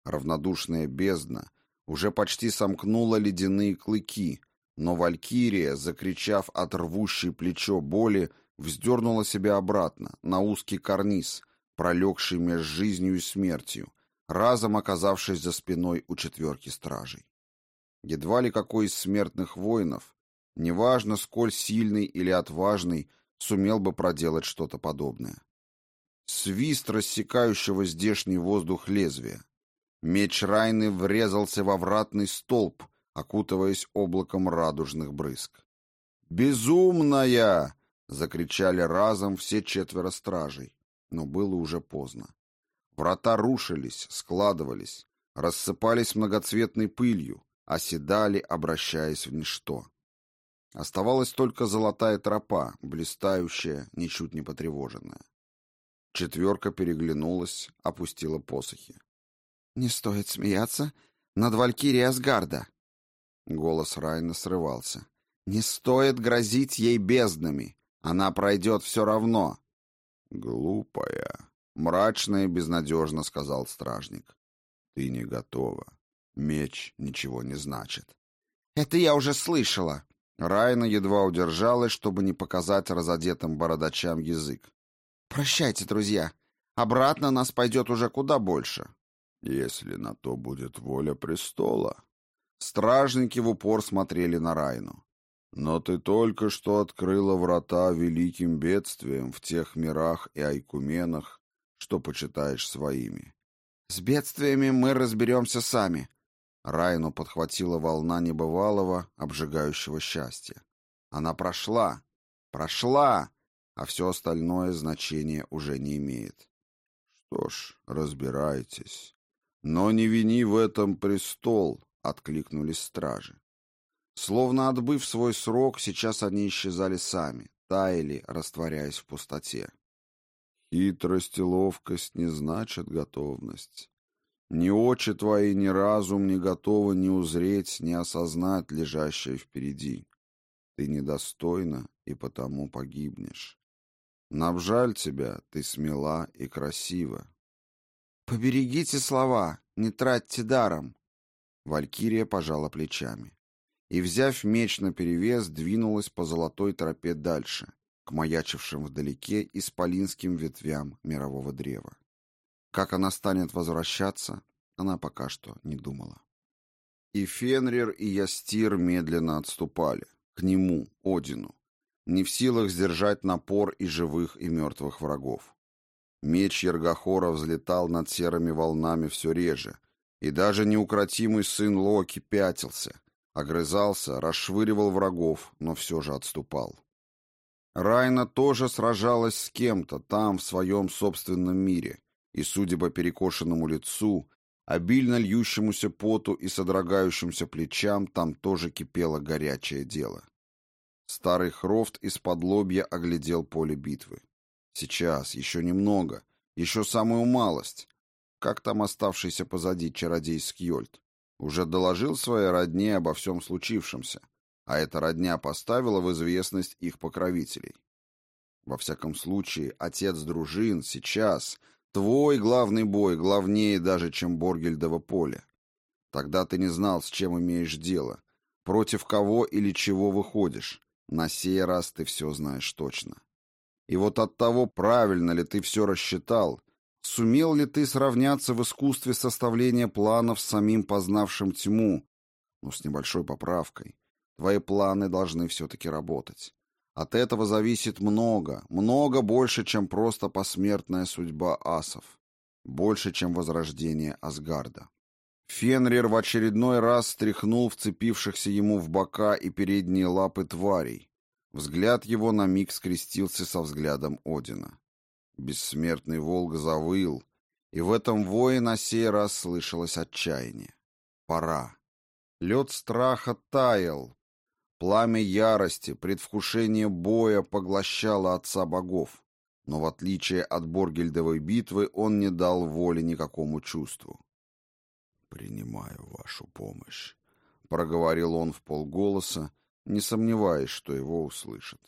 Равнодушная бездна уже почти сомкнула ледяные клыки, но Валькирия, закричав от рвущей плечо боли, вздернула себя обратно, на узкий карниз, пролегший меж жизнью и смертью, разом оказавшись за спиной у четверки стражей. Едва ли какой из смертных воинов, неважно сколь сильный или отважный, сумел бы проделать что-то подобное. Свист рассекающего здешний воздух лезвия. Меч Райны врезался во вратный столб, окутываясь облаком радужных брызг. «Безумная!» — закричали разом все четверо стражей, но было уже поздно. Врата рушились, складывались, рассыпались многоцветной пылью, оседали, обращаясь в ничто. Оставалась только золотая тропа, блистающая, ничуть не потревоженная. Четверка переглянулась, опустила посохи. «Не стоит смеяться над Валькирией Асгарда!» Голос Райна срывался. «Не стоит грозить ей безднами! Она пройдет все равно!» «Глупая!» — мрачно и безнадежно сказал стражник. «Ты не готова. Меч ничего не значит». «Это я уже слышала!» Райна едва удержалась, чтобы не показать разодетым бородачам язык. «Прощайте, друзья. Обратно нас пойдет уже куда больше». «Если на то будет воля престола». Стражники в упор смотрели на Райну. «Но ты только что открыла врата великим бедствием в тех мирах и айкуменах, что почитаешь своими». «С бедствиями мы разберемся сами». Райну подхватила волна небывалого, обжигающего счастья. Она прошла, а все остальное значение уже не имеет. «Что ж, разбирайтесь. Но не вини в этом престол», — откликнулись стражи. Словно отбыв свой срок, сейчас они исчезали сами, таяли, растворяясь в пустоте. «Хитрость и ловкость не значат готовность. Ни очи твои, ни разум не готовы ни узреть, ни осознать лежащее впереди. Ты недостойна и потому погибнешь. Набжаль тебя, ты смела и красива». «Поберегите слова, не тратьте даром». Валькирия пожала плечами и, взяв меч наперевес, двинулась по золотой тропе дальше, к маячившим вдалеке исполинским ветвям мирового древа. Как она станет возвращаться, она пока что не думала. И Фенрир, и Ястир медленно отступали, к нему, Одину, не в силах сдержать напор и живых, и мертвых врагов. Меч Ергохора взлетал над серыми волнами все реже, и даже неукротимый сын Локи пятился, огрызался, расшвыривал врагов, но все же отступал. Райна тоже сражалась с кем-то там, в своем собственном мире, и, судя по перекошенному лицу, обильно льющемуся поту и содрогающимся плечам, там тоже кипело горячее дело. Старый Хрофт из-под лобья оглядел поле битвы. Сейчас, еще немного, еще самую малость. Как там оставшийся позади чародей Скьольд? Уже доложил своей родне обо всем случившемся, а эта родня поставила в известность их покровителей. Во всяком случае, отец дружин сейчас, твой главный бой, главнее даже, чем Боргельдово поле. Тогда ты не знал, с чем имеешь дело, против кого или чего выходишь. На сей раз ты все знаешь точно. И вот от того, правильно ли ты все рассчитал, сумел ли ты сравняться в искусстве составления планов с самим познавшим тьму, но с небольшой поправкой, твои планы должны все-таки работать. От этого зависит много, много больше, чем просто посмертная судьба асов, больше, чем возрождение Асгарда. Фенрир в очередной раз стряхнул вцепившихся ему в бока и передние лапы тварей. Взгляд его на миг скрестился со взглядом Одина. Бессмертный волк завыл, и в этом вое на сей раз слышалось отчаяние. Пора. Лед страха таял. Пламя ярости, предвкушение боя поглощало отца богов, но в отличие от Боргельдовой битвы он не дал воли никакому чувству. «Принимаю вашу помощь», — проговорил он вполголоса, не сомневаясь, что его услышат.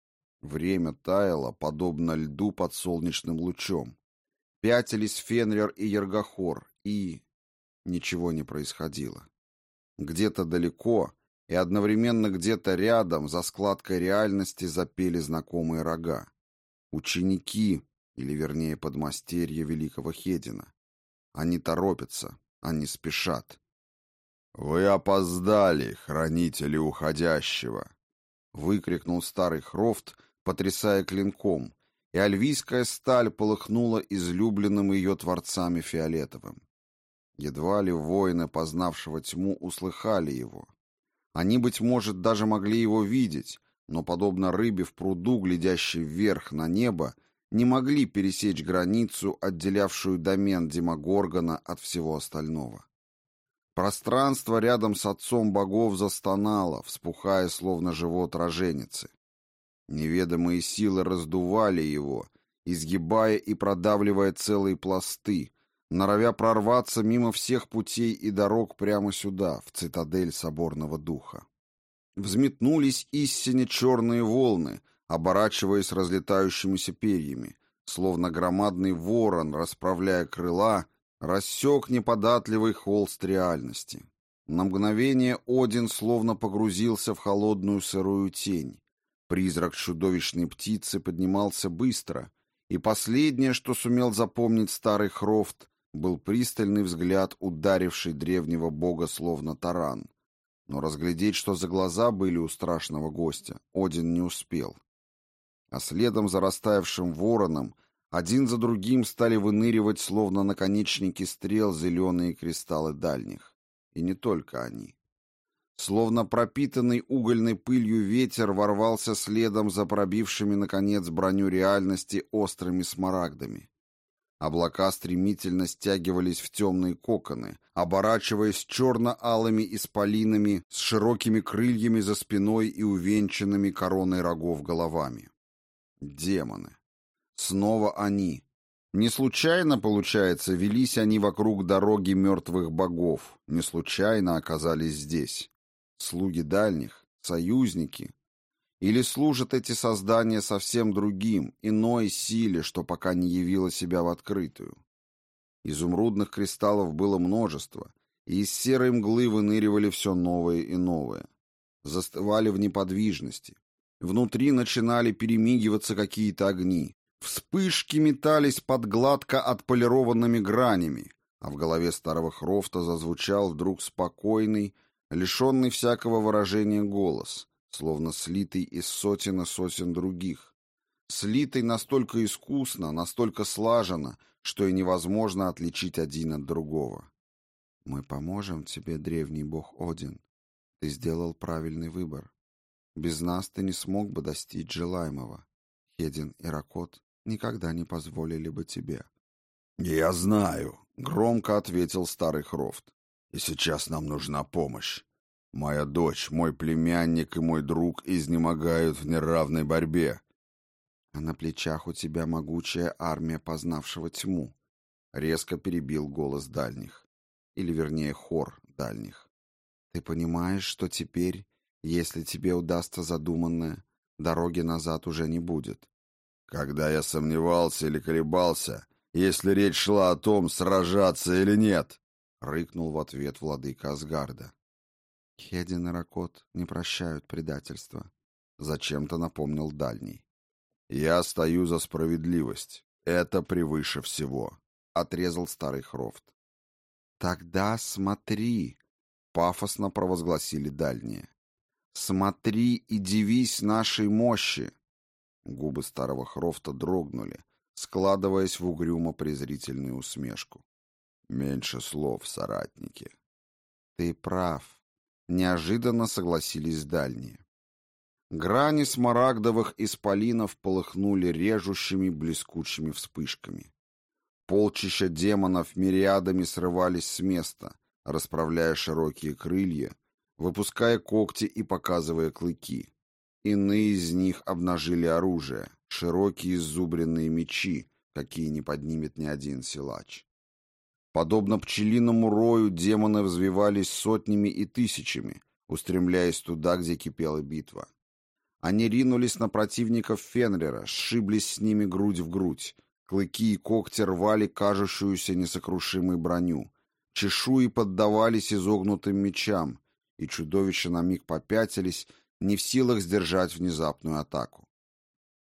Время таяло, подобно льду под солнечным лучом. Пятились Фенрир и Ергохор, и... Ничего не происходило. Где-то далеко и одновременно где-то рядом за складкой реальности запели знакомые рога. Ученики, или вернее подмастерья великого Хедина. Они торопятся, они спешат. «Вы опоздали, хранители уходящего!» — выкрикнул старый Хрофт, потрясая клинком, и альвийская сталь полыхнула излюбленным ее творцами фиолетовым. Едва ли воины, познавшего тьму, услыхали его. Они, быть может, даже могли его видеть, но, подобно рыбе в пруду, глядящей вверх на небо, не могли пересечь границу, отделявшую домен Демогоргона от всего остального. Пространство рядом с отцом богов застонало, вспухая, словно живот роженицы. Неведомые силы раздували его, изгибая и продавливая целые пласты, норовя прорваться мимо всех путей и дорог прямо сюда, в цитадель соборного духа. Взметнулись истинно черные волны, оборачиваясь разлетающимися перьями, словно громадный ворон, расправляя крыла, рассек неподатливый холст реальности. На мгновение Один словно погрузился в холодную сырую тень. Призрак чудовищной птицы поднимался быстро, и последнее, что сумел запомнить старый Хрофт, был пристальный взгляд, ударивший древнего бога словно таран. Но разглядеть, что за глаза были у страшного гостя, Один не успел. А следом за растаявшим вороном один за другим стали выныривать, словно наконечники стрел, зеленые кристаллы дальних. И не только они. Словно пропитанный угольной пылью ветер ворвался следом за пробившими, наконец, броню реальности острыми смарагдами. Облака стремительно стягивались в темные коконы, оборачиваясь черно-алыми исполинами с широкими крыльями за спиной и увенчанными короной рогов головами. Демоны. Снова они. Не случайно, получается, велись они вокруг дороги мертвых богов, не случайно оказались здесь. Слуги дальних, союзники. Или служат эти создания совсем другим, иной силе, что пока не явило себя в открытую. Изумрудных кристаллов было множество, и из серой мглы выныривали все новые и новые. Застывали в неподвижности. Внутри начинали перемигиваться какие-то огни. Вспышки метались под гладко отполированными гранями, а в голове старого Хрофта зазвучал вдруг спокойный, лишенный всякого выражения голос, словно слитый из сотен и сотен других, слитый настолько искусно, настолько слаженно, что и невозможно отличить один от другого. «Мы поможем тебе, древний бог Один. Ты сделал правильный выбор. Без нас ты не смог бы достичь желаемого. Хедин и Ракот никогда не позволили бы тебе». «Я знаю», — громко ответил старый Хрофт. «И сейчас нам нужна помощь. Моя дочь, мой племянник и мой друг изнемогают в неравной борьбе». «А на плечах у тебя могучая армия познавшего тьму», — резко перебил голос дальних. Или, вернее, хор дальних. «Ты понимаешь, что теперь, если тебе удастся задуманное, дороги назад уже не будет?» «Когда я сомневался или колебался, если речь шла о том, сражаться или нет», — рыкнул в ответ владыка Асгарда. «Хедин и Ракот не прощают предательства», — зачем-то напомнил дальний. «Я стою за справедливость. Это превыше всего», — отрезал старый Хрофт. «Тогда смотри», — пафосно провозгласили дальние. «Смотри и дивись нашей мощи». Губы старого Хрофта дрогнули, складываясь в угрюмо-презрительную усмешку. «Меньше слов, соратники». «Ты прав», — неожиданно согласились дальние. Грани смарагдовых исполинов полыхнули режущими блескучими вспышками. Полчища демонов мириадами срывались с места, расправляя широкие крылья, выпуская когти и показывая клыки. Иные из них обнажили оружие, широкие иззубренные мечи, какие не поднимет ни один силач. Подобно пчелиному рою демоны взвивались сотнями и тысячами, устремляясь туда, где кипела битва. Они ринулись на противников Фенрира, сшиблись с ними грудь в грудь, клыки и когти рвали кажущуюся несокрушимой броню, Чешуи поддавались изогнутым мечам, и чудовища на миг попятились, не в силах сдержать внезапную атаку.